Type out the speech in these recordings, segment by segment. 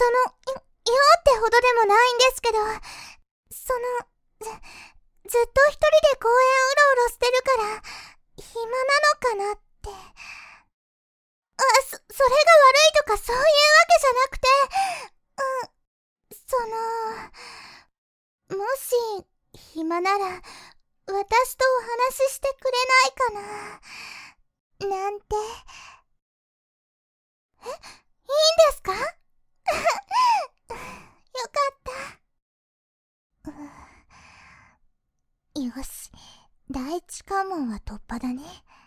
ってほどでもないんですけど、ずっと一人で公園うろうろしてるから、暇なのかなって。それが悪いとかそういうわけじゃなくて、もし、暇なら、私とお話ししてくれないかな、なんて。いいんですか？よかった。よし、第一関門は突破だね。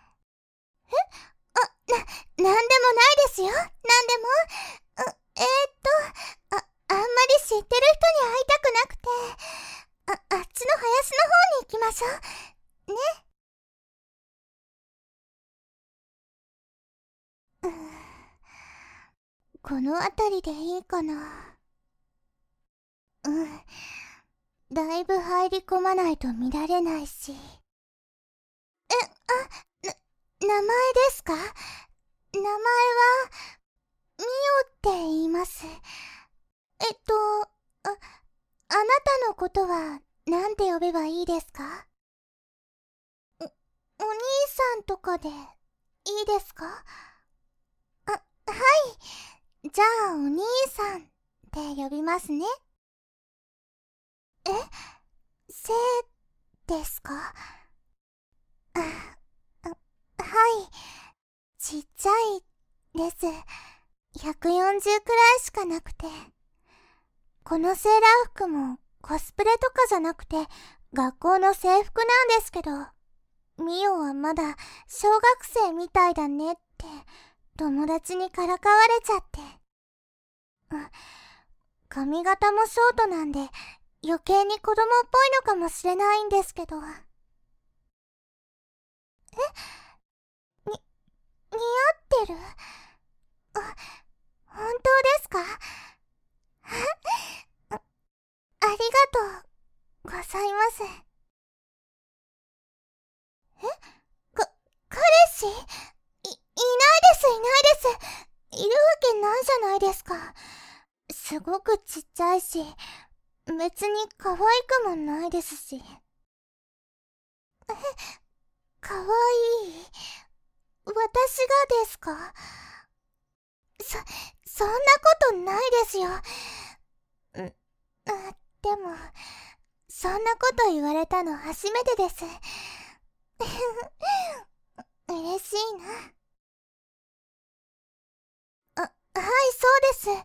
なんでもないですよ。なんでも。あんまり知ってる人に会いたくなくて、あっちの林の方に行きましょう。ね。この辺りでいいかな。だいぶ入り込まないと見られないし。名前ですか？名前は、ミオって言います。あなたのことは、なんて呼べばいいですか？お兄さんとかで、いいですか？はい。じゃあ、お兄さんって呼びますね。せいですか？はい。ちっちゃいです。140くらいしかなくて。このセーラー服もコスプレとかじゃなくて学校の制服なんですけど、ミオはまだ小学生みたいだねって友達にからかわれちゃって。髪型もショートなんで余計に子供っぽいのかもしれないんですけど。似合ってる？本当ですか？ありがとうございます。彼氏？いないです、いないです。いるわけないじゃないですか。すごくちっちゃいし、別に可愛くもないですし。可愛い？私がですか？そんなことないですよ。でも、そんなこと言われたの初めてです。嬉しいな。はい、そうです。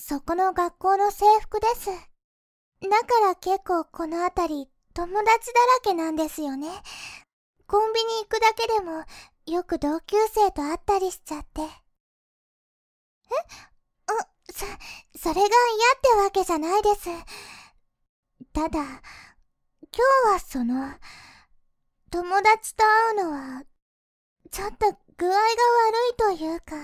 そこの学校の制服です。だから結構この辺り友達だらけなんですよね。コンビニ行くだけでもよく同級生と会ったりしちゃって。それが嫌ってわけじゃないです。ただ、今日は友達と会うのは、ちょっと具合が悪いというか。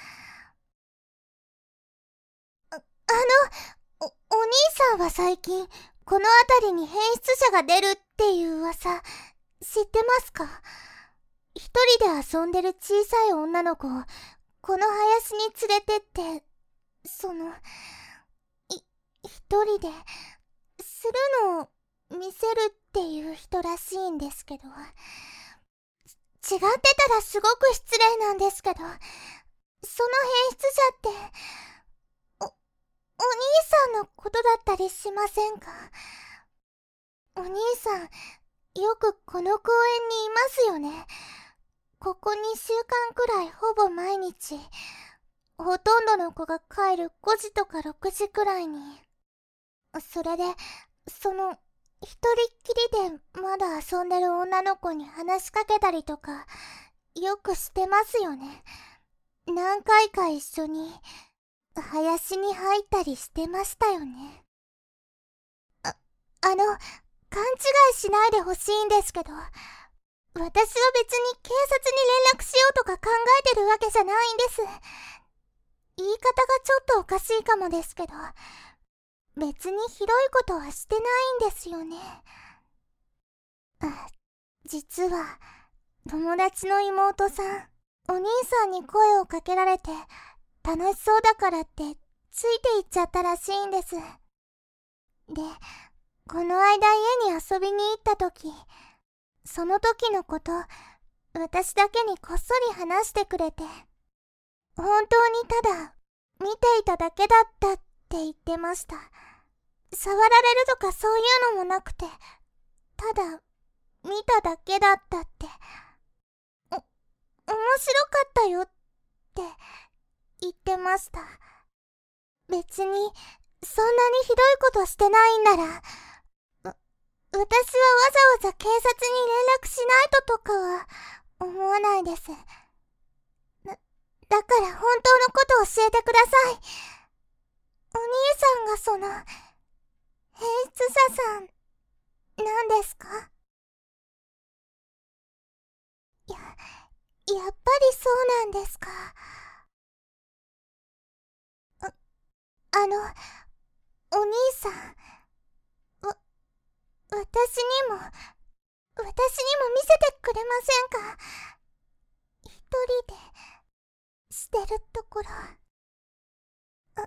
お兄さんは最近、この辺りに変質者が出るっていう噂、知ってますか？一人で遊んでる小さい女の子を、この林に連れてって、一人で、するのを見せるっていう人らしいんですけど。違ってたらすごく失礼なんですけど、その変質者って、お兄さんのことだったりしませんか？お兄さん、よくこの公園にいますよね。ここ2週間くらいほぼ毎日。ほとんどの子が帰る5時とか6時くらいに。それで、一人っきりでまだ遊んでる女の子に話しかけたりとか、よくしてますよね。何回か一緒に、林に入ったりしてましたよね。勘違いしないでほしいんですけど、私は別に警察に連絡しようとか考えてるわけじゃないんです。言い方がちょっとおかしいかもですけど、別にひどいことはしてないんですよね。実は、友達の妹さん、お兄さんに声をかけられて、楽しそうだからってついて行っちゃったらしいんです。で、この間家に遊びに行った時、その時のこと、私だけにこっそり話してくれて、本当にただ見ていただけだったって言ってました。触られるとかそういうのもなくて、ただ見ただけだったって。面白かったよって言ってました。別にそんなにひどいことしてないんなら、私はわざわざ警察に連絡しないととかは思わないです。だから本当のことを教えてください。お兄さんが変質者さんなんですか？やっぱりそうなんですか。お兄さん、私にも見せてくれませんか？一人でしてるところ。はい、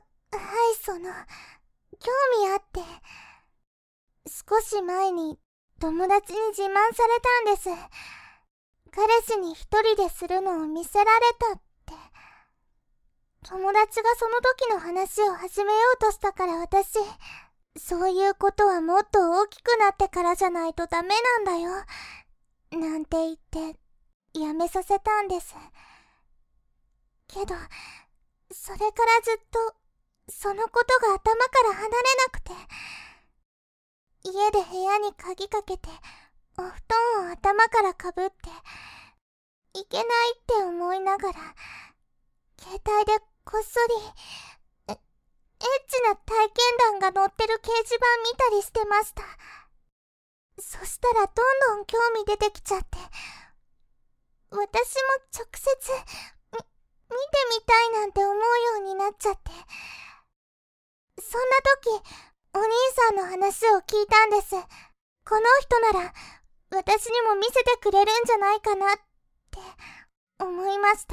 興味あって。少し前に友達に自慢されたんです。彼氏に一人でするのを見せられたって。友達がその時の話を始めようとしたから私、そういうことはもっと大きくなってからじゃないとダメなんだよ。なんて言ってやめさせたんです。けど、それからずっとそのことが頭から離れなくて、家で部屋に鍵かけてお布団を頭からかぶっていけないって思いながら携帯でこっそりエッチな体験談が載ってる掲示板見たりしてました。そしたらどんどん興味出てきちゃって、私も直接見てみたいなんて思うようになっちゃって。そんな時お兄さんの話を聞いたんです。この人なら私にも見せてくれるんじゃないかなって思いました。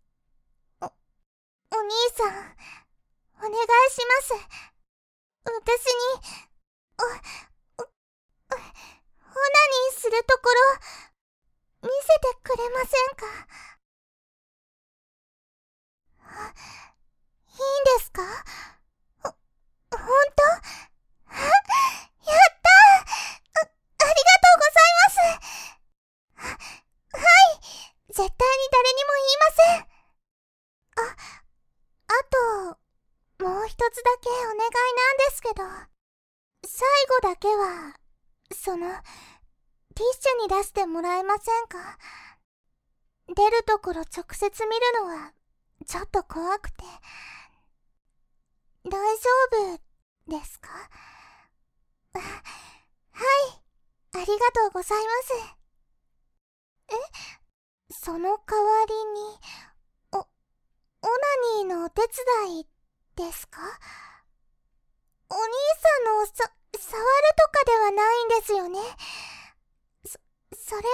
お兄さん、お願いします。私にオナニーするところ見せてくれませんか？いいんですか？ほんと？やったー！ありがとうございます。はい、絶対に誰にも言いません。あと、もう一つだけお願いなんですけど、最後だけは、ティッシュに出してもらえませんか？出るところ直接見るのは、ちょっと怖くて。大丈夫ですか？はい、ありがとうございます。その代わりに、オナニーのお手伝いですか？お兄さんの触るとかではないんですよね。それな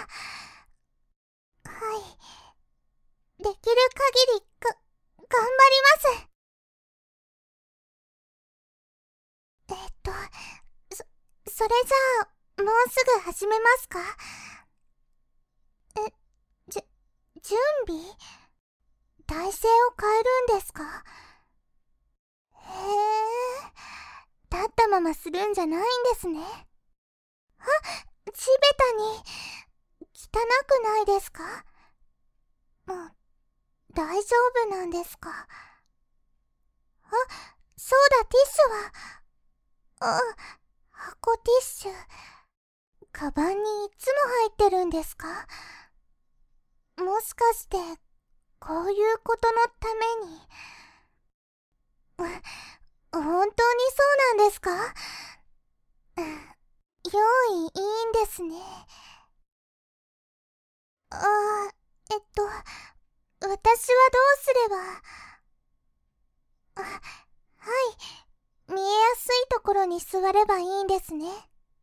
ら、はい。できる限り頑張ります。それじゃあ、もうすぐ始めますか？準備？体勢を変えるんですか？へえ、立ったままするんじゃないんですね。地べたに、汚くないですか？もう、大丈夫なんですか？そうだ、ティッシュは、箱ティッシュ、カバンにいつも入ってるんですか？もしかして、こういうことのために。本当にそうなんですか？用意いいんですね。私はどうすれば。はい、見えやすいところに座ればいいんですね。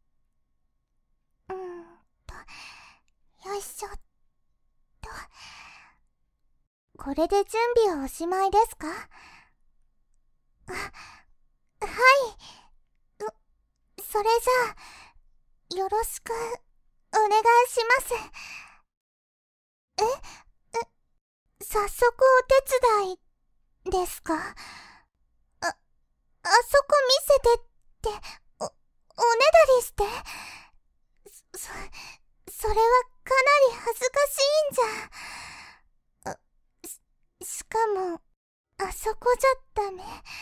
よいしょっと。これで準備はおしまいですか？ あ、はい。それじゃあ、よろしく、お願いします。早速お手伝い、ですか？あそこ見せてって、おねだりして。それはかなり恥ずかしいんじゃ。しかも、あそこじゃダメ。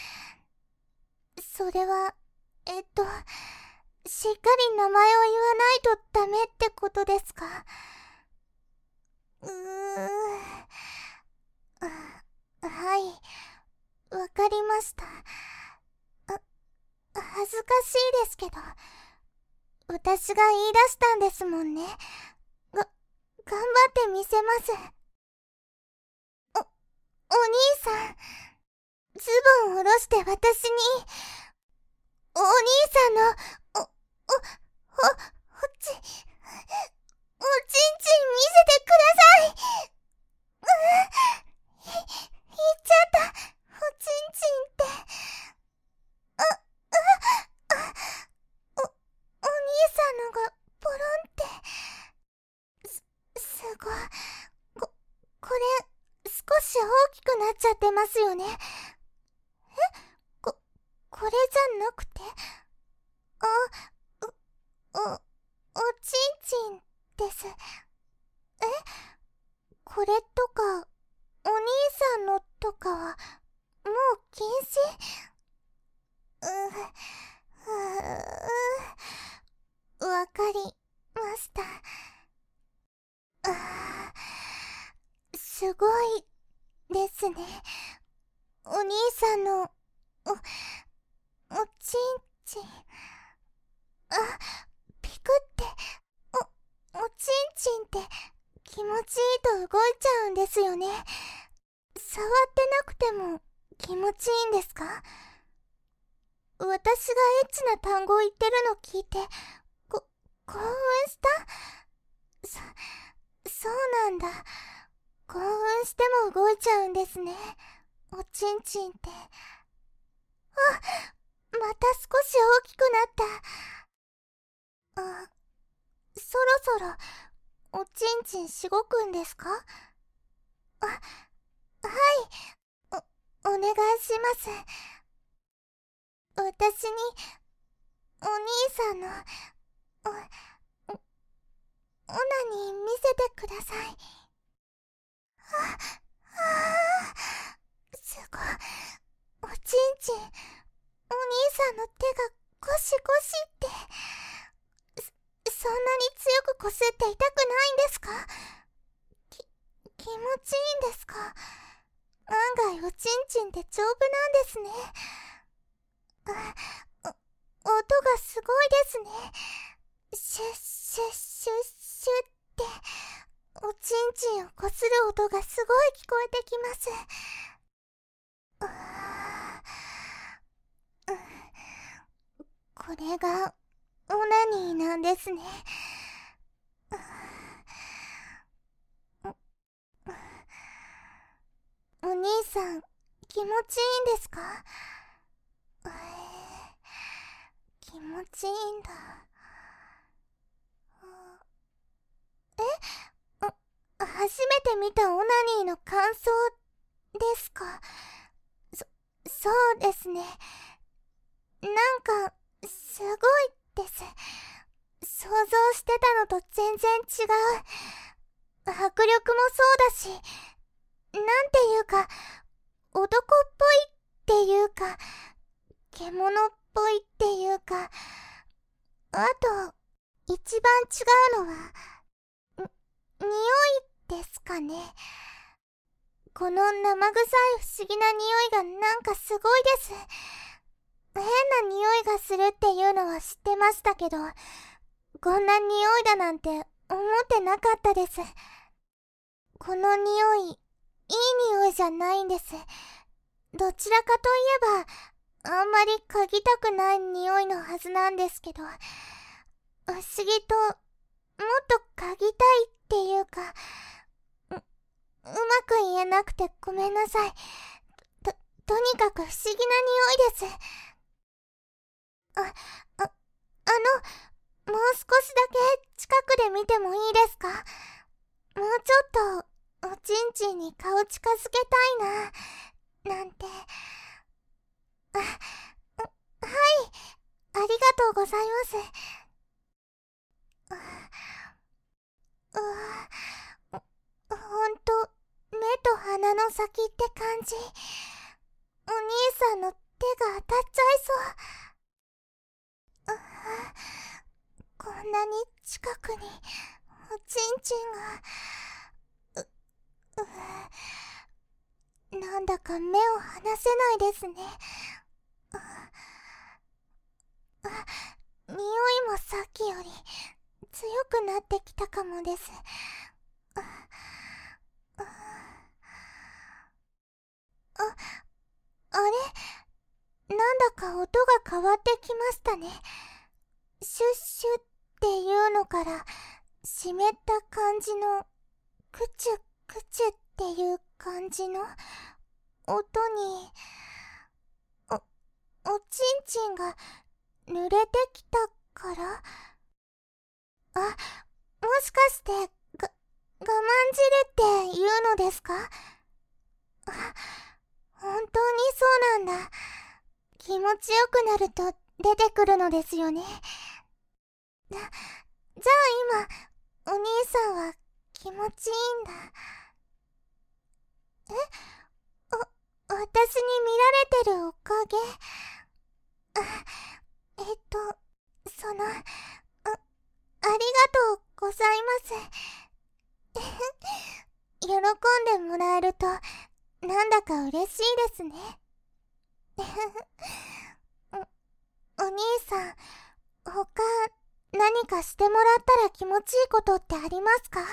それは、しっかり名前を言わないとダメってことですか？はい、わかりました。恥ずかしいですけど、私が言い出したんですもんね。頑張ってみせます。お兄さん、ズボンを下ろして私に、お兄さんの、お、お、お、おちんちん見せてください。言っちゃった。おちんちんって。あ、お兄さんのがポロンって。すごい。これ、少し大きくなっちゃってますよね。これじゃなくて、おちんちんです。これとか、お兄さんのとかは、もう禁止？わかりました。すごいですね。お兄さんの、おちんちん。ピクって、おちんちんって気持ちいいと動いちゃうんですよね。触ってなくても気持ちいいんですか？私がエッチな単語を言ってるの聞いて、興奮した？そうなんだ。興奮しても動いちゃうんですね。おちんちんって。また少し大きくなった。そろそろ、おちんちんしごくんですか？はい、お願いします。私に、お兄さんの、オナニー見せてください。すごい。おちんちん、お兄さんの手がゴシゴシって。そんなに強くこすって痛くないんですか？気持ちいいんですか？案外おちんちんって丈夫なんですね。音がすごいですね。シュッシュッシュッシュッって、おちんちんをこする音がすごい聞こえてきます。これがオナニーなんですね。お兄さん、気持ちいいんですか？気持ちいいんだ。初めて見たオナニーの感想ですか？そうですね。なんか、すごいです。想像してたのと全然違う。迫力もそうだし、なんていうか、男っぽいっていうか、獣っぽいっていうか、あと、一番違うのは、匂いですかね。この生臭い不思議な匂いがなんかすごいです。変な匂いがするっていうのは知ってましたけど、こんな匂いだなんて思ってなかったです。この匂い、いい匂いじゃないんです。どちらかといえば、あんまり嗅ぎたくない匂いのはずなんですけど、不思議と、もっと嗅ぎたいっていうか、うまく言えなくてごめんなさい。 とにかく不思議な匂いです。もう少しだけ近くで見てもいいですか？もうちょっとおちんちんに顔近づけたいな、なんて。はい、ありがとうございます。ほんと、目と鼻の先って感じ。お兄さんの手が当たっちゃいそう。こんなに近くにおちんちんが。なんだか目を離せないですね。匂いもさっきより強くなってきたかもです。あれ、なんだか音が変わってきましたね。シュッシュっていうのから湿った感じのクチュクチュっていう感じの音に、おちんちんが濡れてきたから。もしかして我慢汁っていうのですか？本当にそうなんだ。気持ちよくなると出てくるのですよね。じゃあ今、お兄さんは気持ちいいんだ。私に見られてるおかげ？ありがとうございます。喜んでもらえると、なんだか嬉しいですね。お兄さん、他、何かしてもらったら気持ちいいことってありますか？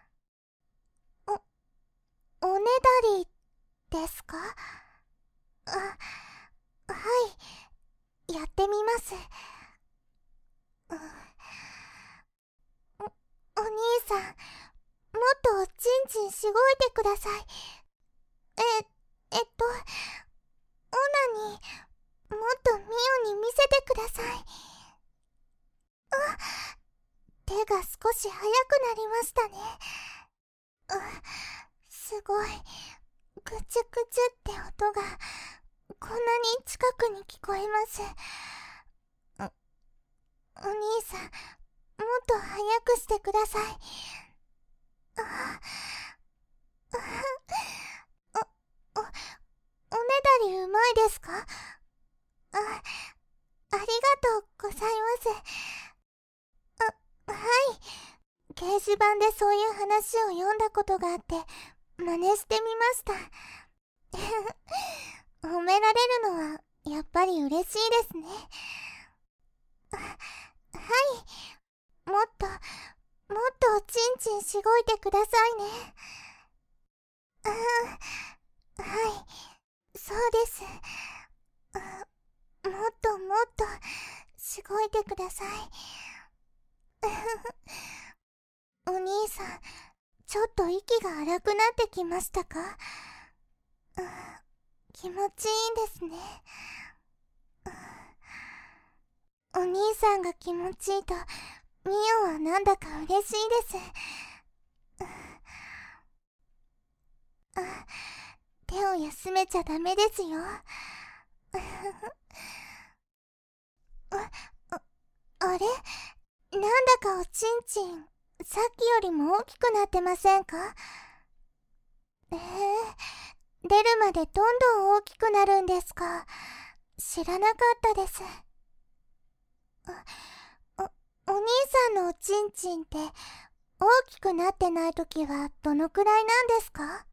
おねだりですか？はい、やってみます。お兄さん、もっとおちんちんしごいてください。オナに、もっとミオに見せてください。手が少し速くなりましたね。すごい、ぐちゅぐちゅって音が、こんなに近くに聞こえます。お兄さん、もっと速くしてください。おねだりうまいですか？ありがとうございます。はい。掲示板でそういう話を読んだことがあって、真似してみました。褒められるのは、やっぱり嬉しいですね。はい。もっとおちんちんしごいてくださいね。はい。そうです。もっとしごいてください。お兄さん、ちょっと息が荒くなってきましたか？気持ちいいんですね。お兄さんが気持ちいいと、ミオはなんだか嬉しいです。手を休めちゃダメですよ。あれ、なんだかおちんちん、さっきよりも大きくなってませんか？出るまでどんどん大きくなるんですか？知らなかったです。お兄さんのおちんちんって大きくなってないときはどのくらいなんですか？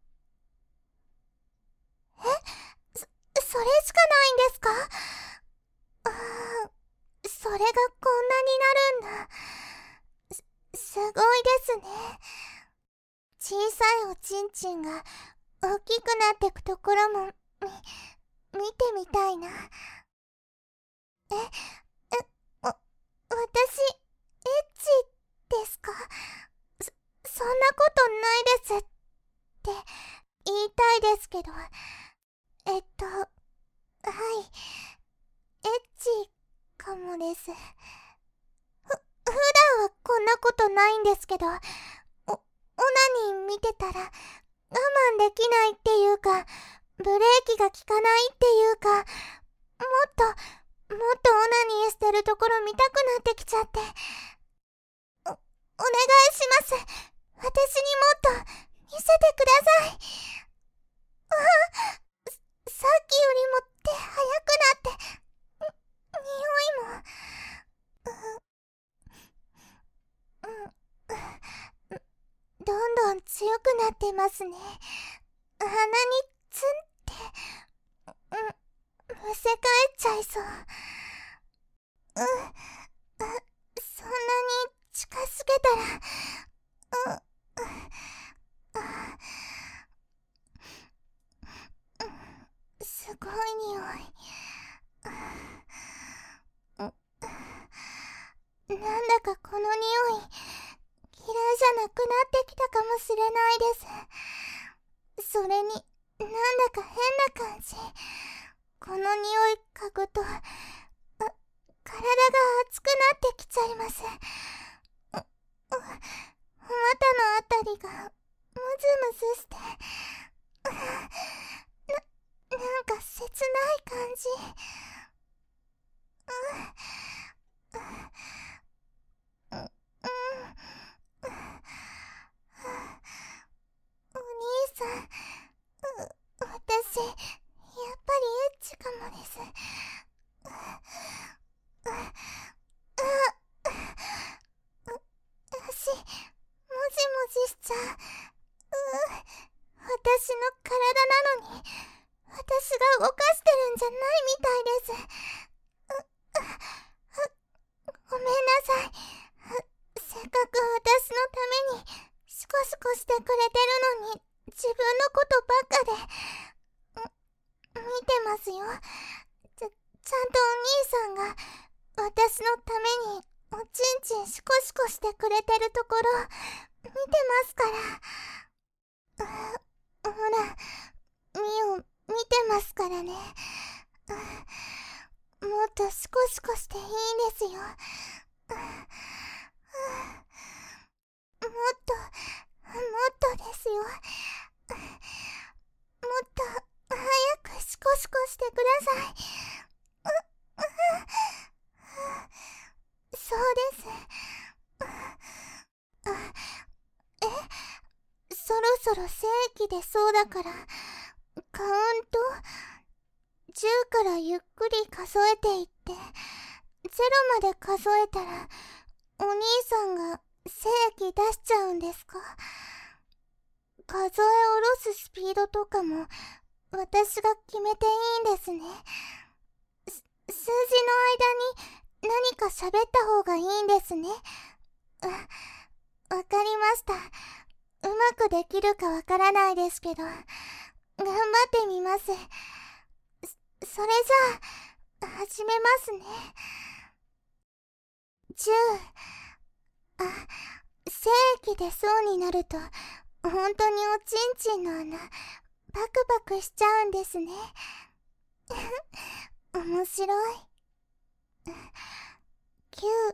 それしかないんですか？それがこんなになるんだ。すごいですね。小さいおちんちんが大きくなってくところも、見てみたいな。私、エッチですか？そんなことないですって言いたいですけど、エはい。エッチかもです。普段はこんなことないんですけど、オナニー見てたら我慢できないっていうか、ブレーキが効かないっていうか、もっとオナニーしてるところ見たくなってきちゃって。お願いします。私にもっと見せてください。さっきよりも手速くなって、匂いも、どんどん強くなってますね。鼻にツンって、むせ返っちゃいそう。そんなに近づけたら、すごい匂い。なんだかこの匂い、嫌いじゃなくなってきたかもしれないです。それに、なんだか変な感じ。この匂い嗅ぐと、体が熱くなってきちゃいます。お股のあたりが、ムズムズして、なんか切ない感じ。お兄さん、私、やっぱりエッチかもです。足、もじもじしちゃう。私の体なのに、私が動かしてるんじゃないみたいです。ごめんなさい。せっかく私のためにシコシコしてくれてるのに、自分のことばっかで、見てますよ。ちゃんとお兄さんが私のためにおちんちんシコシコしてくれてるところ見てますから。ほら、見てますからね。もっとシコシコしていいんですよ。もっとですよ。もっと早くシコシコしてください。そうです。そろそろ精液出そうだから、カウント10からゆっくり数えていって、0まで数えたら、お兄さんが精液出しちゃうんですか？数え下ろすスピードとかも、私が決めていいんですね。数字の間に何か喋った方がいいんですね。わかりました。うまくできるかわからないですけど、頑張ってみます。それじゃあ、始めますね。10。精液出そうになると、本当におちんちんの穴、パクパクしちゃうんですね。面白い。9。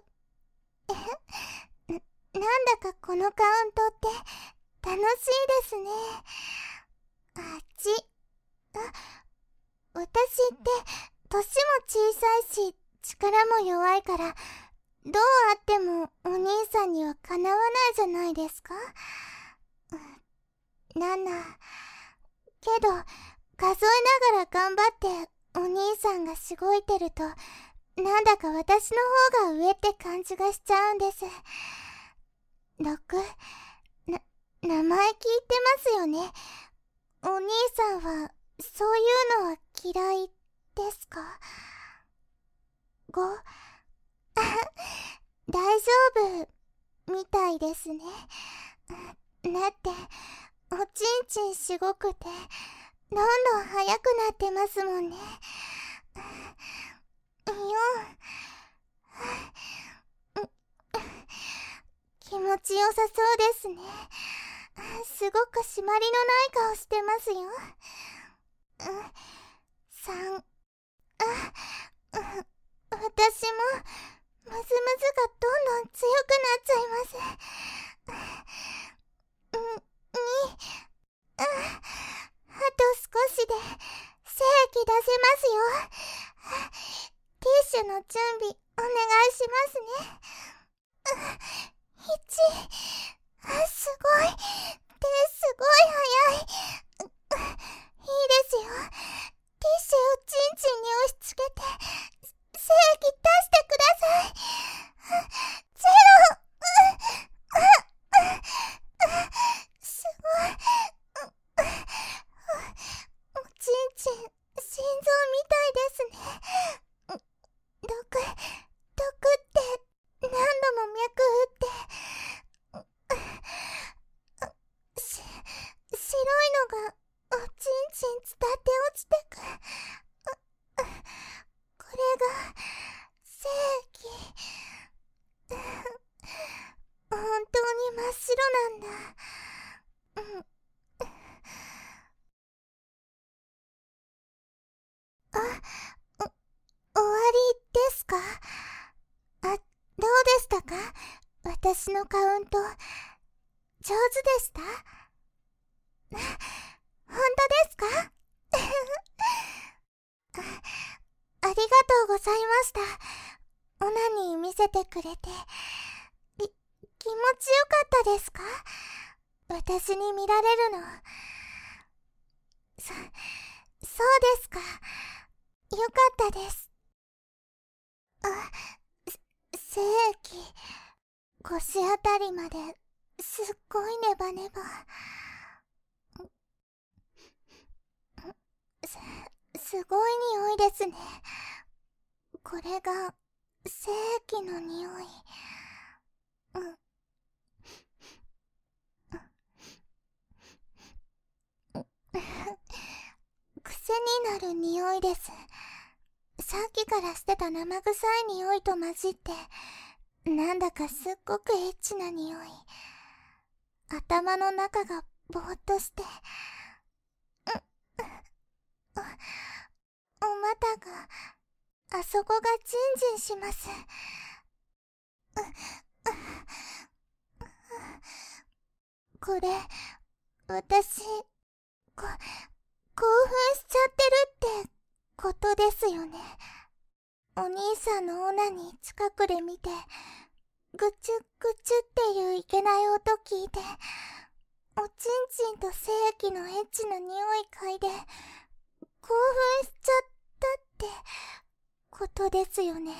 なんだかこのカウントって楽しいですね。8。私って年も小さいし力も弱いから、どうあってもお兄さんにはかなわないじゃないですか。7。けど数えながら頑張ってお兄さんがしごいてると、なんだか私の方が上って感じがしちゃうんです。6。名前聞いてますよね。お兄さんはそういうのは嫌いですか？ 5。大丈夫みたいですね。だっておちんちんしごくてどんどん速くなってますもんね。4。気持ちよさそうですね。すごく締まりのない顔してますよ。 3、私も、ムズムズがどんどん強くなっちゃいます。2、あと少しで、精液出せますよ。ティッシュの準備、お願いしますね。1、すごい。すごい早い。いいですよ。ティッシュをチンチンに押し付けて、精液出してください。ゼロ。すごい。おちんちん、心臓みたいですね。ドクって何度も脈打って、白いのがおちんちん伝って落ちてく。これが精液。本当に真っ白なんだ。終わりですか？どうでしたか？私のカウント、上手でした？本当ですか？ありがとうございました。オナニー見せてくれて。気持ちよかったですか？私に見られるの。そうですか。よかったです。精液、腰あたりまですっごいネバネバ。すごい匂いですね。これが精液の匂い。癖になる匂いです。さっきからしてた生臭い匂いと混じって、なんだかすっごくエッチな匂い。頭の中がぼーっとして、お股が、あそこがジンジンします。これ、私、興奮しちゃってるってことですよね。お兄さんのオナに近くで見て、ぐちゅぐちゅっていういけない音聞いて、おちんちんと精液のエッチな匂い嗅いで、興奮しちゃったってことですよね。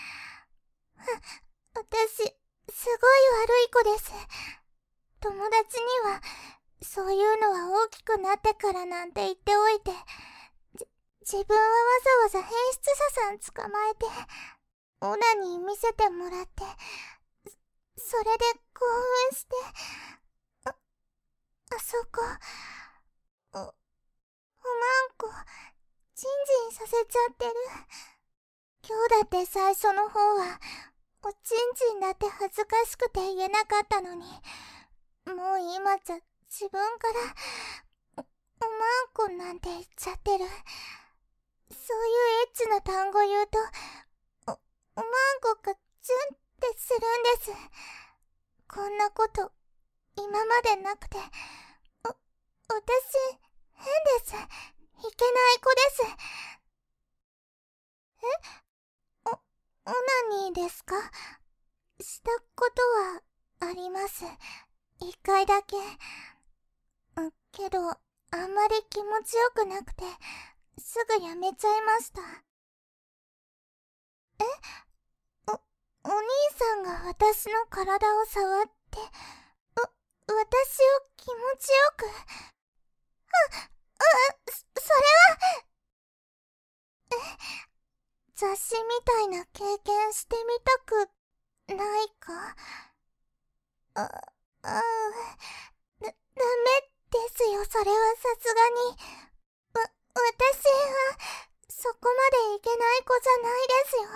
私、すごい悪い子です。友達には、そういうのは大きくなってからなんて言っておいて、自分はわざわざ変質者さん捕まえて、オナに見せてもらって、それで興奮して、あそこ、おまんこ、ジンジンさせちゃってる。今日だって最初の方は、おちんちんだって恥ずかしくて言えなかったのに、もう今じゃ自分からおまんこなんて言っちゃってる。そういうエッチな単語言うと、おまんこがチュンってするんです。こんなこと今までなくて、私変です。いけない子です。オナニーですか？したことはあります。一回だけ。けど、あんまり気持ちよくなくて、すぐやめちゃいました。お兄さんが私の体を触って、私を気持ちよく。それは、雑誌みたいな経験してみたくないか？ダメですよ、それはさすがに。私は、そこまでいけない子じゃないですよ。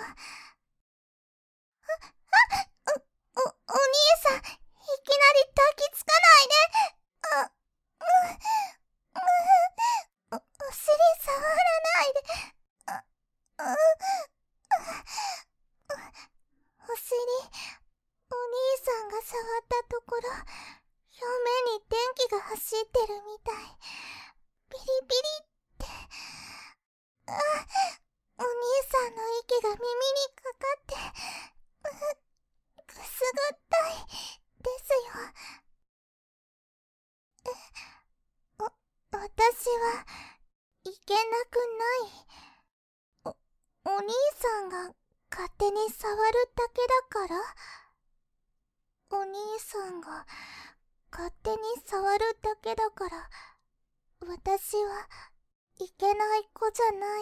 お兄さん、いきなり抱きつかないで。お尻触らないで。 触ったところ、表面に電気が走ってるみたい。ピリピリって。お兄さんの息が耳にかかって、くすぐったいですよ。私はいけなくない。お兄さんが勝手に触るだけだから？お兄さんが勝手に触るだけだから、私はいけない子じゃない。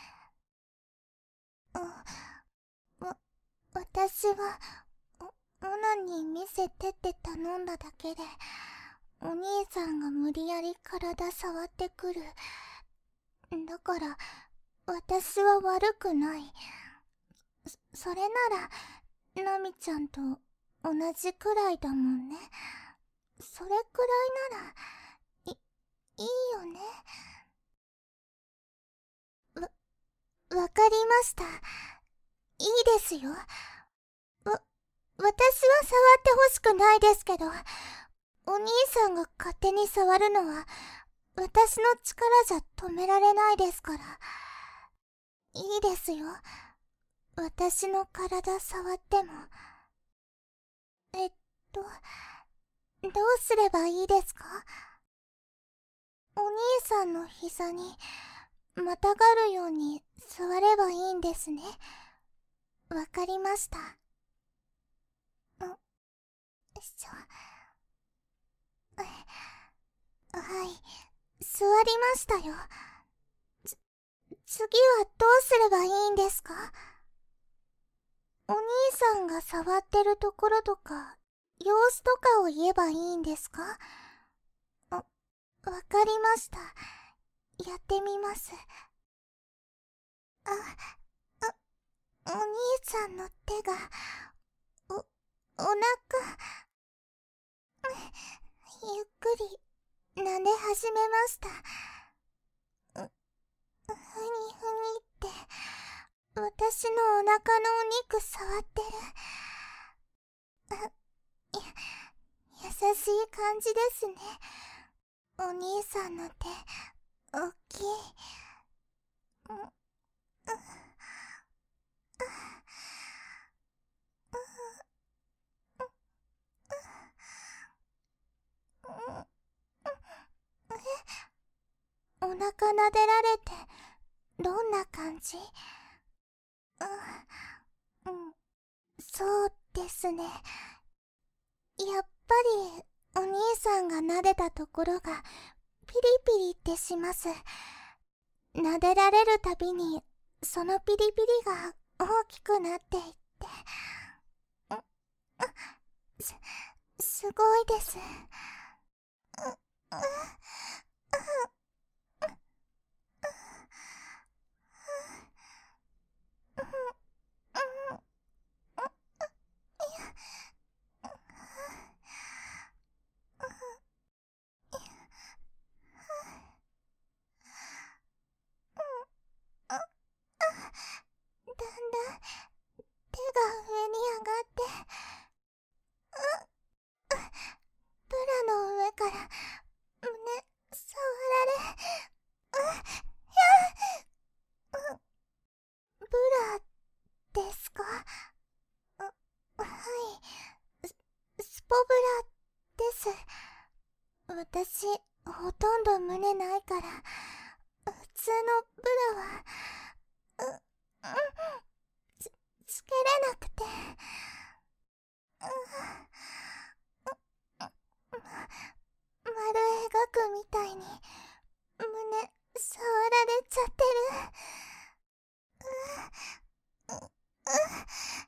私はオナに見せてって頼んだだけで、お兄さんが無理やり体触ってくる。だから私は悪くない。それならナミちゃんと同じくらいだもんね。それくらいならいいよね。わかりました。いいですよ。私は触ってほしくないですけど、お兄さんが勝手に触るのは私の力じゃ止められないですから。いいですよ。私の体触っても。どうすればいいですか？お兄さんの膝にまたがるように座ればいいんですね。わかりました。よいしょ。はい、座りましたよ。次はどうすればいいんですか？お兄さんが触ってるところとか、様子とかを言えばいいんですか？わかりました。やってみます。お兄さんの手が、お腹、ゆっくり撫で始めました。ふにふにって、私のお腹のお肉触ってる。優しい感じですね。お兄さんの手、おっきい。お腹撫でられて、どんな感じ？そうですね。やっぱり、お兄さんが撫でたところが、ピリピリってします。撫でられるたびに、そのピリピリが大きくなっていって、すごいです。だんだん手が上に上がって、ブラの上から胸触られ、ブラですか？はい、スポブラです。私、ほとんど胸ないから、普通のブラは、つけれなくて。丸描くみたいに胸触られちゃってる。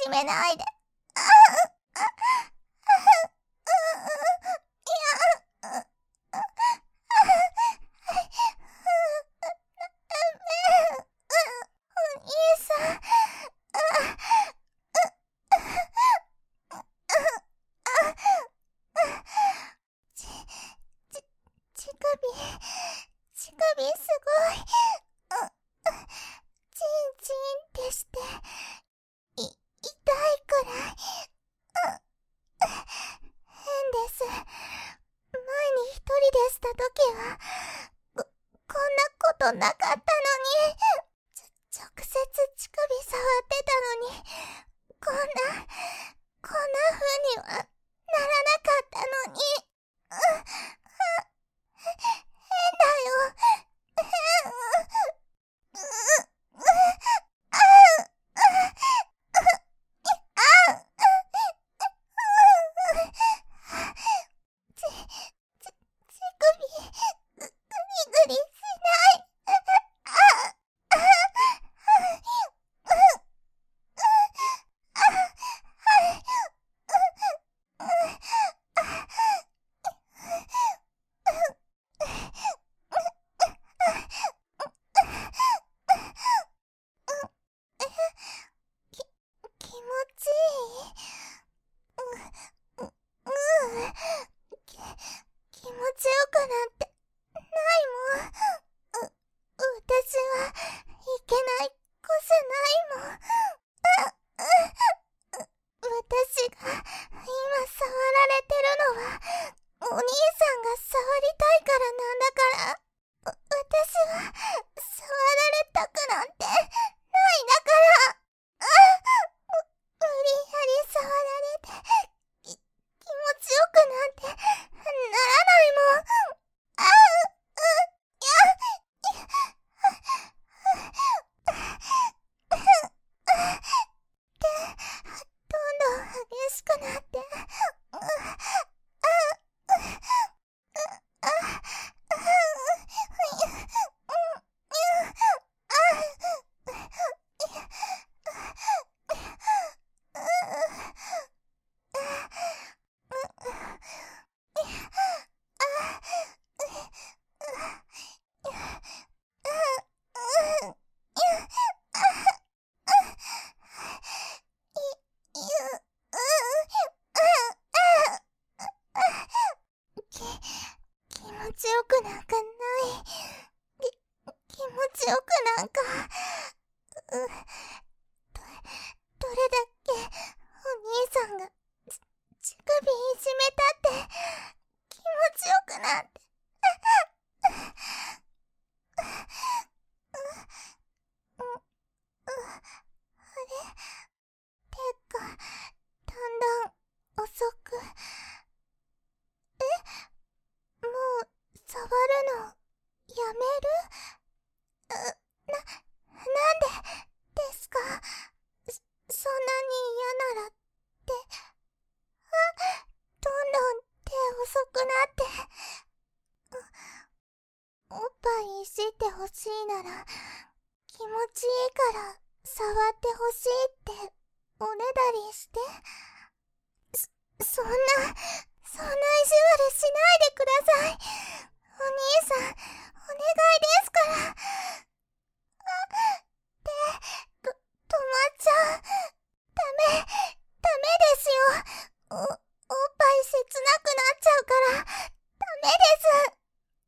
しめないで。お兄さん。乳首すごい。チンチンってして、痛いくらい。変です。前に一人でしたときは、こんなことなかったのに。直接乳首触ってたのに、こんな風にはならなかったのに。変だよ。乳首、グリグリしない。気持ちいい。気持ちよくなんてないもん。私はいけない子じゃないもん。私が今触られてるのはお兄さんが触りたいからなんだから。私は触られたくなんてないんだから。無理やり触られて気持ちよくなんてならないもん。どんどん激しくなって。気持ちよくなんかない。気持ちよくなんか。どれだけお兄さんが乳首いじめたって気持ちよくなんて。あれてか、だんだん遅く。もう触るのやめる？なんでですか？そんなに嫌ならって。どんどん手遅くなって。おっぱいいじってほしいなら気持ちいいから触ってほしいっておねだりして。そんな意地悪しないでください。お兄さん、お願いですから。手、止まっちゃう。ダメですよ。おっぱい切なくなっちゃうから、ダメです。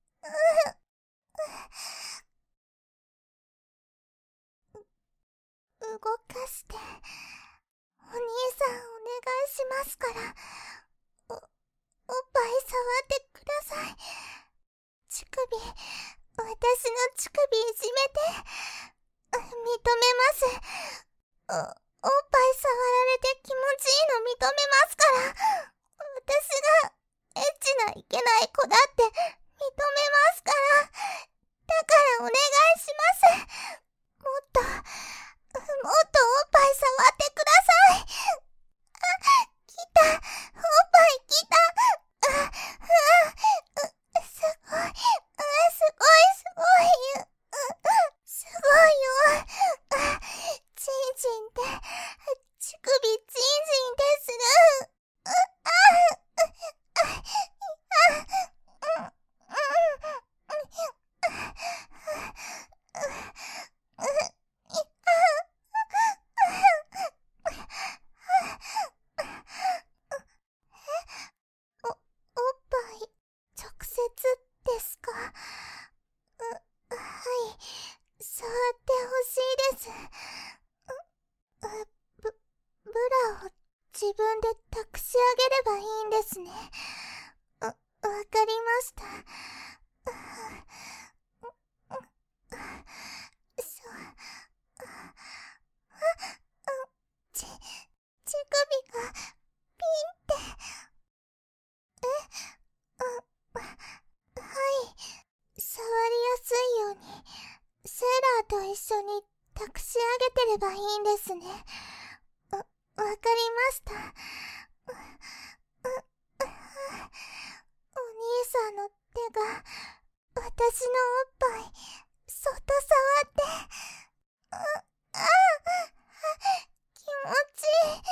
動かして。お兄さんお願いしますから。おっぱい触ってください。私の乳首いじめて。認めます。おっぱい触られて気持ちいいの認めますから。私がエッチないけない子だって認めますから。だからお願いします。もっとおっぱい触ってください。来た。おっぱい来た。すごい。すごいよ。チンチンって自分で託し上げればいいんですね。わかりました。そう。乳首がピンって。はい。触りやすいように、セーラーと一緒に託し上げてればいいんですね。わかりました。お兄さんの手が、私のおっぱい、そっと触って、気持ちいい。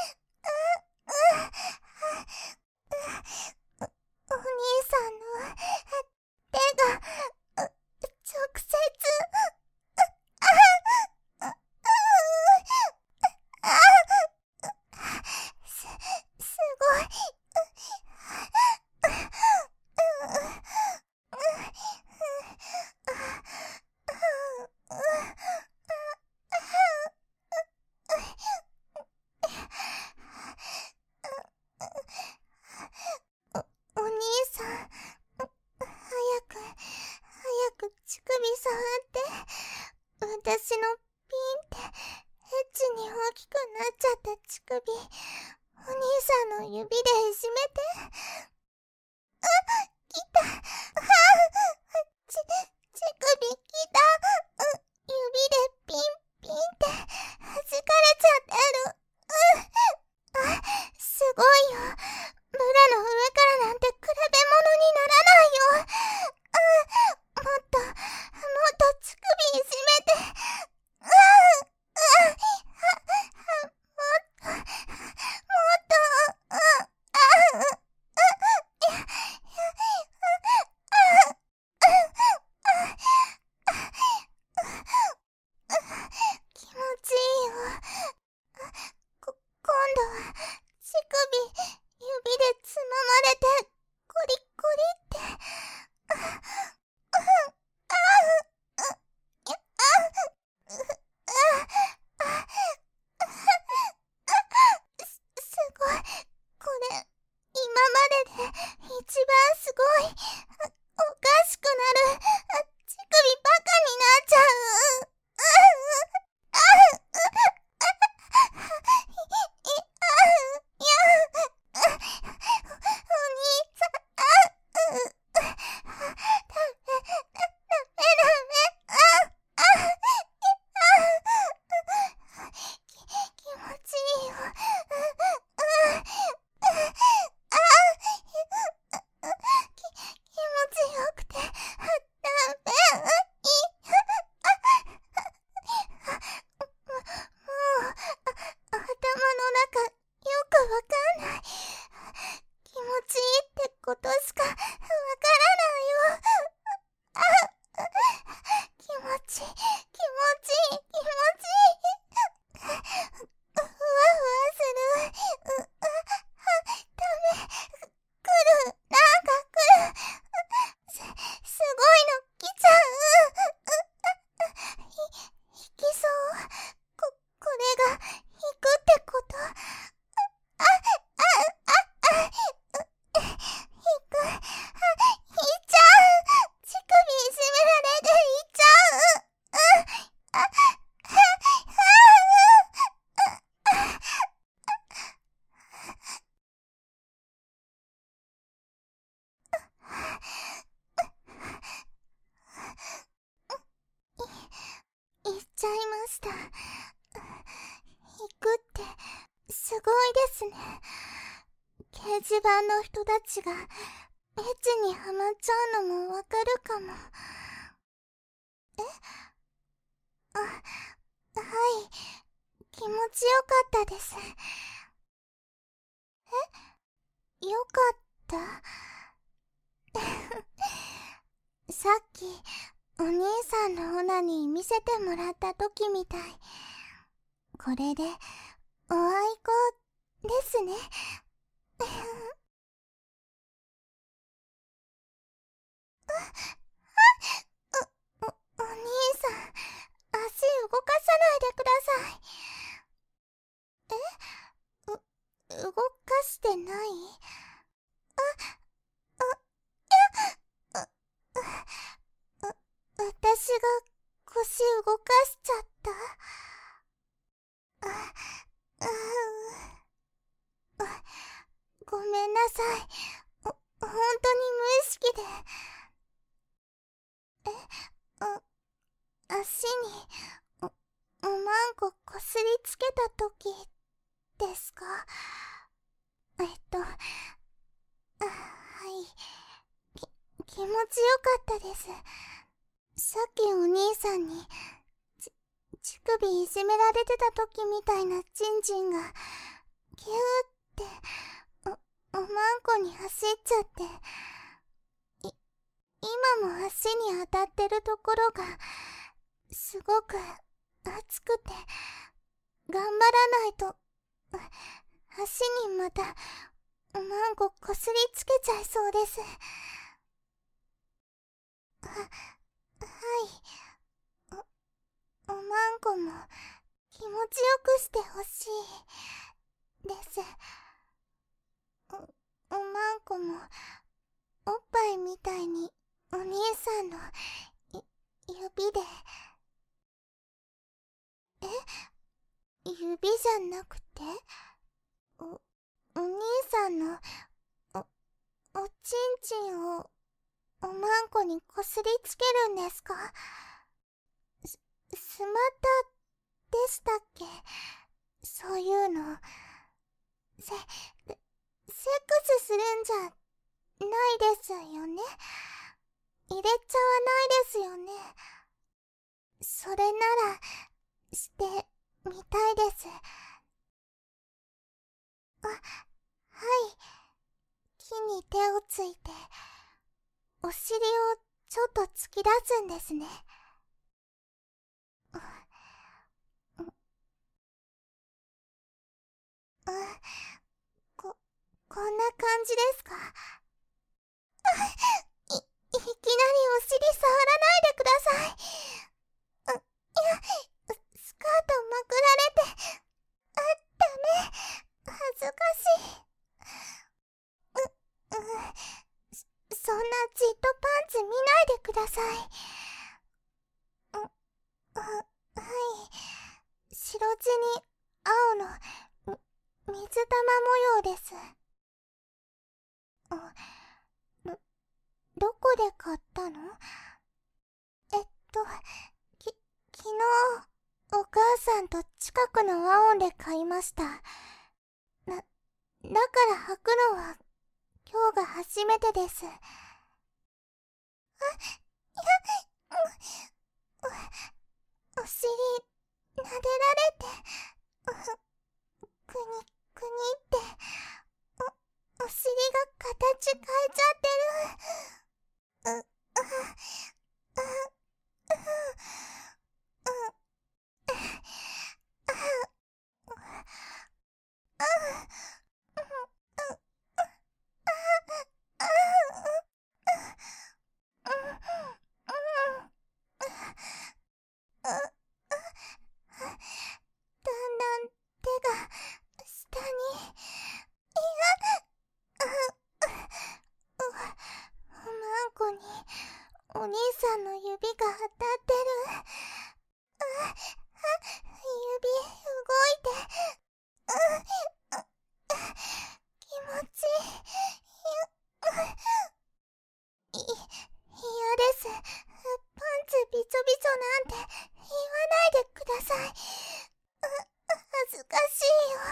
お兄さんの手が、直接、すごい。お兄さん、早く乳首触って。私のピンってエッチに大きくなっちゃった乳首、お兄さんの指でいじめて。来た。乳首来た。指でピンピンって弾かれちゃってる。すごいよ。ブラの上からなんて比べ物にならないよ。もっと乳首いじめて。もっと。気持ちいいよ。今度は乳首、指でつままれて、コリコリって。すごい。これ、今までで一番すごい。おかしくなる。乳首バカになっちゃう。気持ちいいよ。気持ちよくて、もう、頭の中、よくわかんない。気持ちいいってことしかわからないよ。気持ちいい。ふわふわする。ダメ。来る。なんか来る。すごいの来ちゃう。引きそう。これが、引くってこと。引く。引いちゃう。乳首いじめられて引いちゃう。言っちゃいました。引くってすごいですね。掲示板の人たちがエッチにハマっちゃうのもわかるかも。はい、気持ちよかったです。よかった。さっきお兄さんのオナニー見せてもらった時みたい。これでおあいこですね。お兄さん、足動かさないでください。動かなさい。本当に無意識で。足におまんここすりつけた時ですか？はい。気持ちよかったです。さっきお兄さんに乳首いじめられてた時みたいなチンチンがギューっておまんこに走っちゃって、今も足に当たってるところがすごく熱くて、頑張らないと足にまたおまんここすりつけちゃいそうです。はい。おまんこも気持ちよくしてほしいです。おまんこもおっぱいみたいにお兄さんの指で。指じゃなくてお兄さんのおちんちんをおまんこにこすりつけるんですか？スマタでしたっけ？そういうの。セックスするんじゃないですよね。入れちゃわないですよね。それならしてみたいです。はい。木に手をついてお尻をちょっと突き出すんですね。こんな感じですか？いきなりお尻触らないでください。スカートまくられて。ダメ。恥ずかしい。そんなじっとパンツ見ないでください。はい。白地に青の水玉模様です。どこで買ったの？昨日お母さんと近くのワオンで買いました。だから履くのは今日が初めてです。お尻撫でられて、くにってお尻が形変えちゃってる。だんだん手が下に。おまんこにお兄さんの指が当たってる。指動いて。気持ちいい。嫌です。パンツびちょびちょなんて言わないでください。恥ずかしいよ。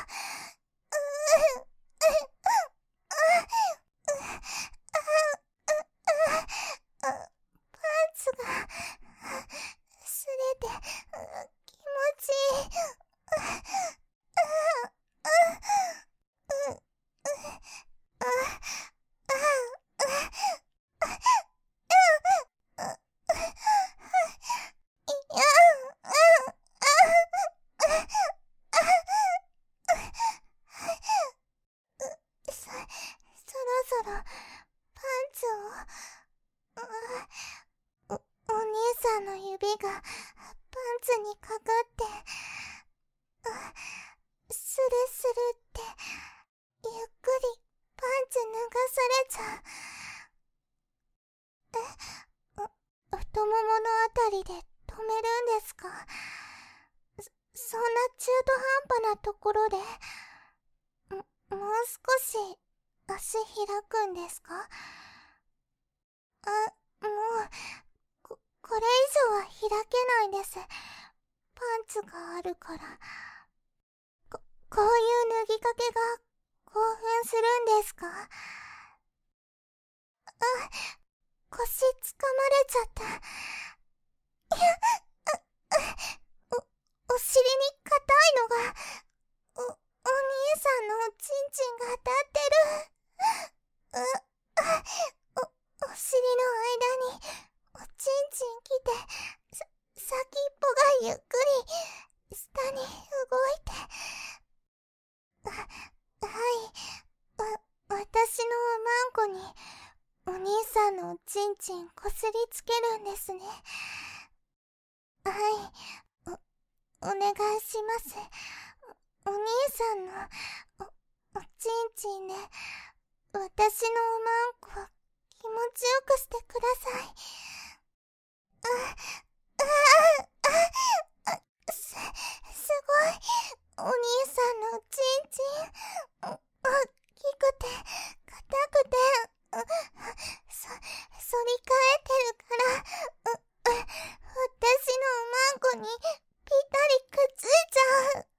パンツが擦れて気持ちいい。そろそろパンツを。お兄さんの指がパンツにかかってスルスルってゆっくりパンツ脱がされちゃう。太もものあたりで止めるんですか？そんな中途半端なところでもう少し足開くんですか？もう、これ以上は開けないんです。パンツがあるから。こういう脱ぎかけが興奮するんですか？腰つかまれちゃった。お尻に硬いのが、お兄さんのおちんちんが当たってる。お尻の間におちんちん来て、先っぽがゆっくり下に動いて。はい、私のおまんこにお兄さんのおちんちんこすりつけるんですね。はい、お願いします。お兄さんのおちんちんで私のおまんこを気持ちよくしてください。すごい。お兄さんのおちんちん、大きくて硬くて、反り返ってるから、私のおまんこにぴったりくっついちゃう。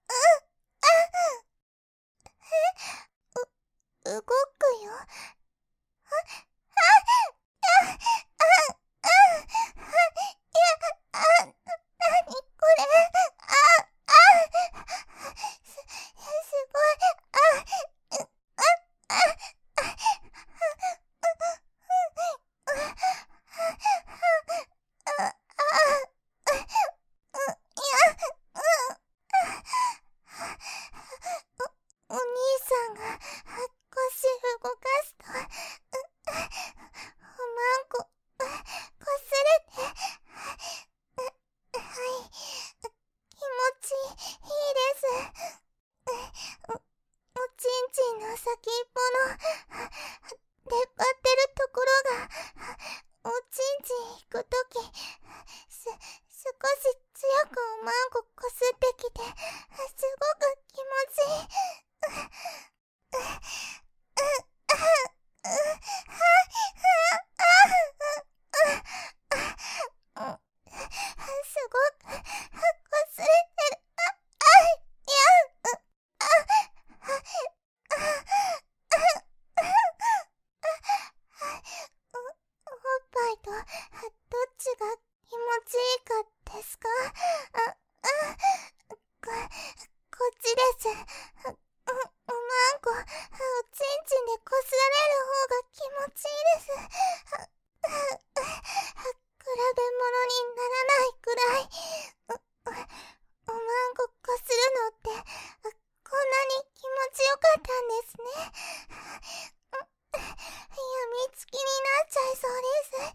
動くよ。なにこれ。すごい。お兄さんが腰動かすと、おまんこ、こすれて、はい、気持ちいいです。おちんちんの先っぽの出っ張ってるところが、おちんちん引くとき、少し強くおまんここすってきて、すごく気持ちいい。すごくこすれてる。いや、おっぱいとどっちが気持ちいいかですか？こっちです。おまんこ、おちんちんでこすられる方が気持ちいいです。比べ物にならないくらい、おまんここするのって、こんなに気持ちよかったんですね。やみつきになっちゃいそうです。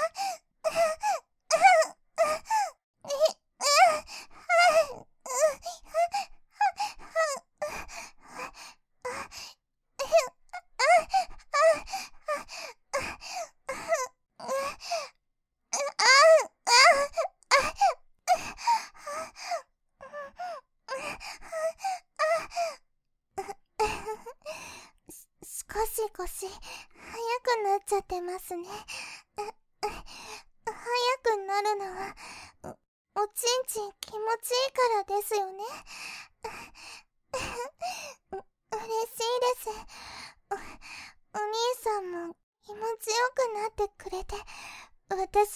少し腰、速くなっちゃってますね。速くなるのは、おちんちん気持ちいいからですよね。嬉しいです。お兄さんも気持ちよくなってくれて、私も嬉しいです。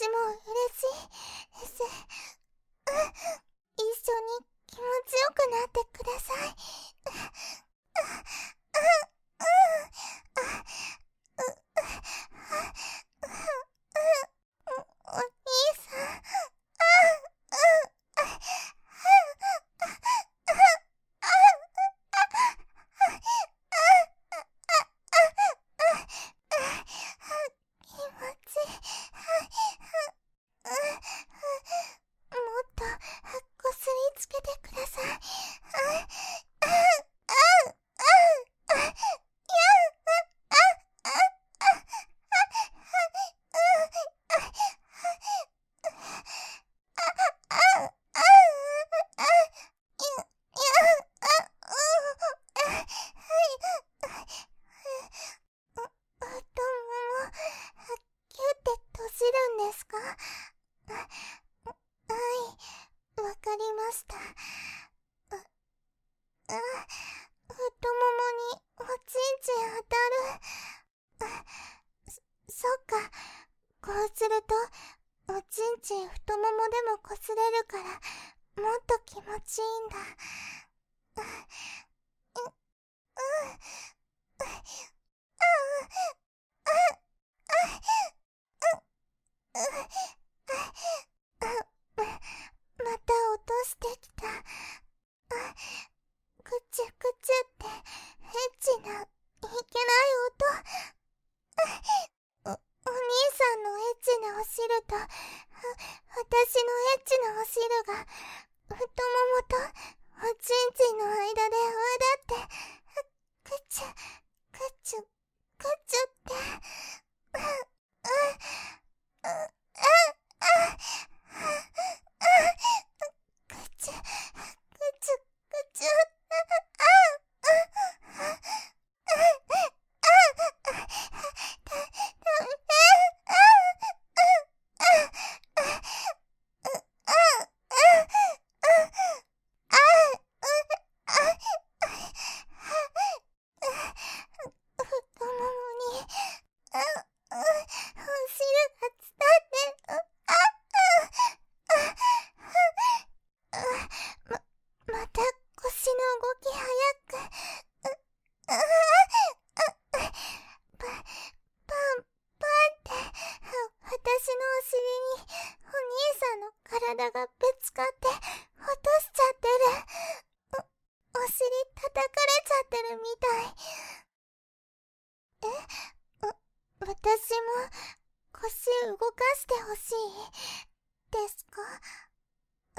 一緒に気持ちよくなってください。お兄さん。気持ちいい。もっと太ももにおちんちん当たる。そっか。こうすると、おちんちん太ももでもこすれるから、もっと気持ちいいんだ。また落としてきた。くちゅくちゅってエッチないけない音。お兄さんのエッチなお汁と私のエッチなお汁が太ももとおちんちんの間で泡立ってくちゅくちゅくちゅってくちゅくちゅくちゅ太ももにお汁が伝ってる。また腰の動き早く。パンパンって私のお尻にお兄さんの体がぶつかって落としちゃってる。お尻叩かれちゃってるみたい。私も腰動かしてほしいですか？はい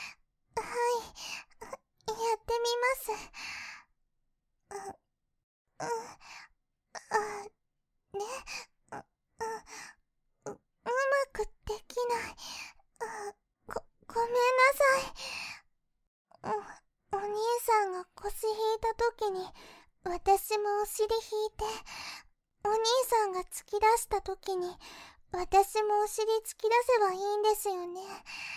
、やってみます。ね、うまくできない。ごめんなさい。お兄さんが腰引いた時に私もお尻引いて、お兄さんが突き出した時に私もお尻突き出せばいいんですよね。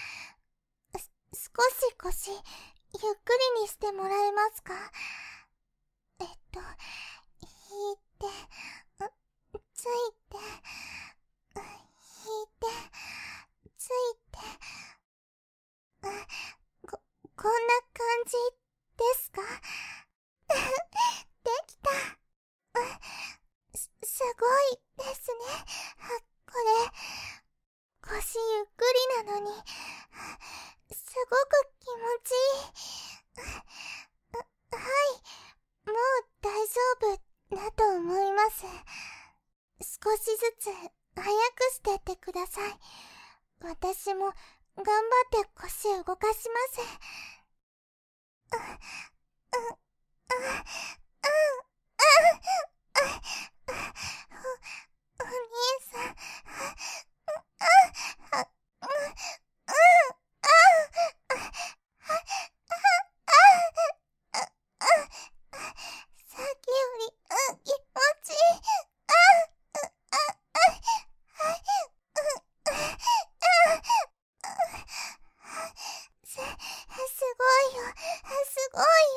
少し腰ゆっくりにしてもらえますか？引いてついて引いてついてこんな感じですか？できた。すごいですね。これ腰ゆっくりなのにすごく気持ちいい。はい、もう大丈夫だと思います。少しずつ早くしてってください。私も頑張って腰動かします。お兄さん、さっきより気持ちいい。すごいよ、すごい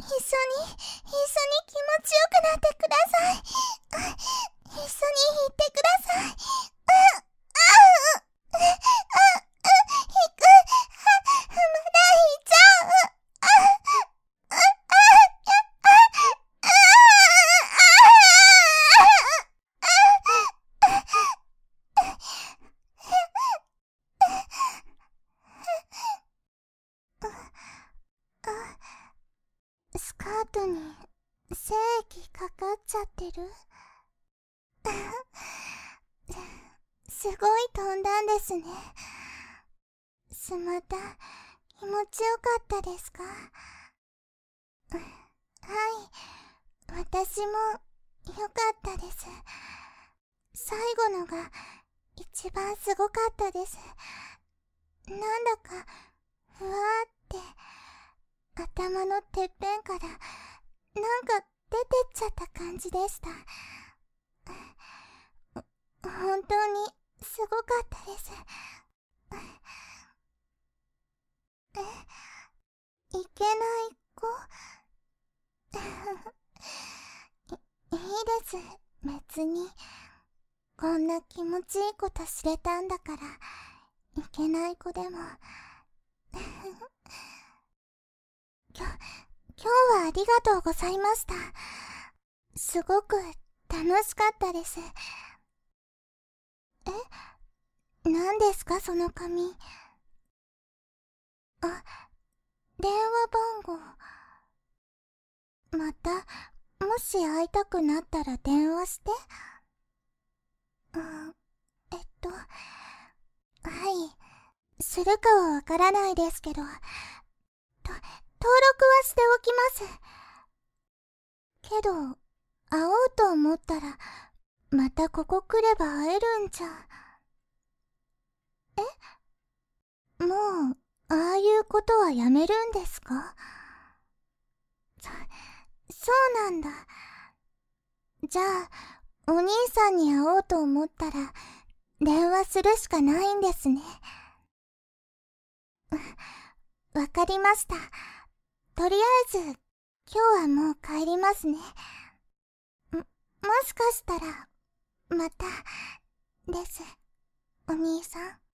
気持ちよくなってください。一緒に行ってください。引く。まだ引いちゃう。スカートに精液かかっちゃってる？すごい飛んだんですね。また気持ちよかったですか？はい、私もよかったです。最後のが一番すごかったです。なんだかふわーって頭のてっぺんからなんか出てっちゃった感じでした。本当にすごかったです。いけない子いいです、別に。こんな気持ちいいこと知れたんだから、いけない子でも。今日はありがとうございました。すごく楽しかったです。何ですかその紙。電話番号。また、もし会いたくなったら電話して。はい。するかはわからないですけど、登録はしておきます。けど、会おうと思ったら、またここ来れば会えるんじゃ。もう、ああいうことはやめるんですか？そうなんだ。じゃあ、お兄さんに会おうと思ったら、電話するしかないんですね。わかりました。とりあえず、今日はもう帰りますね。もしかしたら、また、です、お兄さん。